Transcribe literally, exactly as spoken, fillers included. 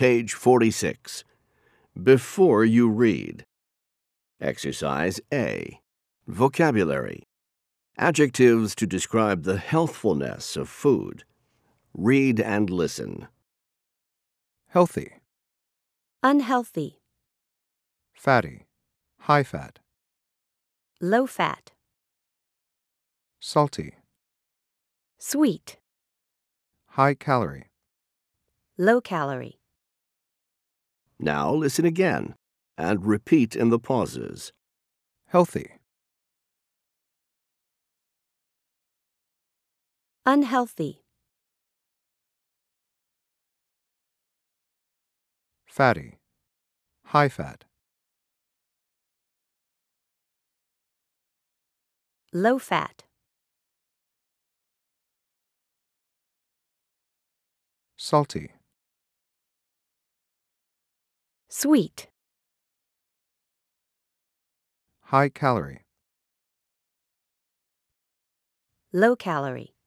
Page forty-six. Before you read. Exercise A. Vocabulary. Adjectives to describe the healthfulness of food. Read and listen. Healthy, Unhealthy. fatty, high fat, Low fat. salty, Sweet. high calorie, Low calorie. Now listen again and repeat in the pauses. healthy, Unhealthy. fatty, high fat, Low fat. salty, Sweet. high calorie. Low calorie.